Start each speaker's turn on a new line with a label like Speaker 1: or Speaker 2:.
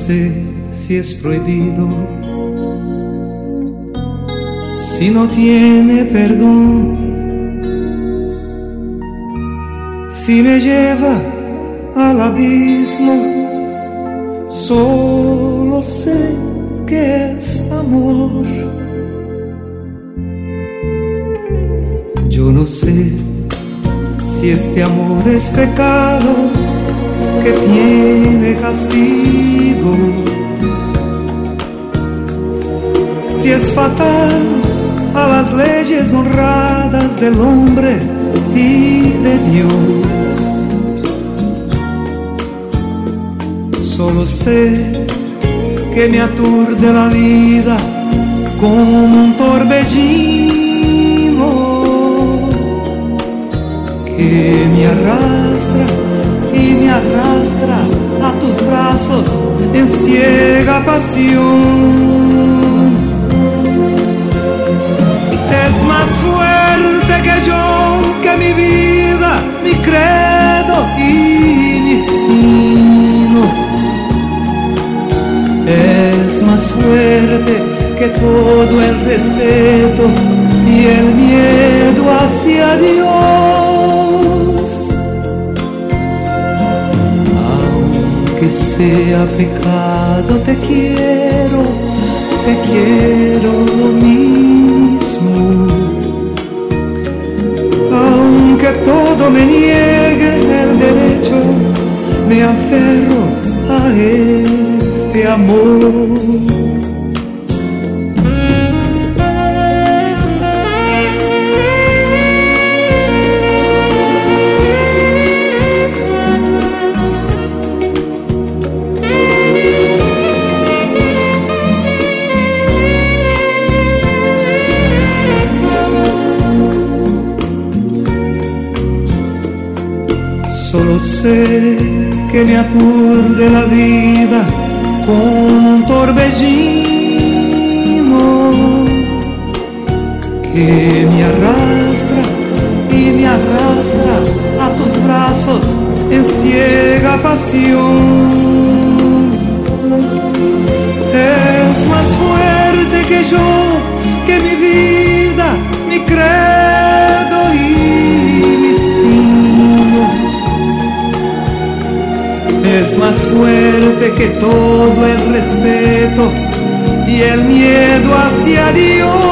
Speaker 1: sé si es prohibido, si no tiene perdón, si me lleva al abismo. Solo sé que es amor. Yo no sé si este amor es pecado que tiene castigo, si es fatal a las leyes honradas del hombre y de Dios. Solo sé que me aturde la vida como un torbellino, que me arrastra y me arrastra a tus brazos en ciega pasión. Es más fuerte que yo, que mi vida, mi credo y mi sino. Es más fuerte que todo el respeto y el miedo hacia Dios. Aunque sea pecado, te quiero lo mismo. Aunque todo me niegue el derecho, me aferro a este amor. Solo sé que me aturde la vida como un torbellino, que me arrastra y me arrastra a tus brazos en ciega pasión. Es más fuerte que yo, que mi vida, mi credo y mi sino. Es más fuerte que todo el respeto y el miedo hacia Dios.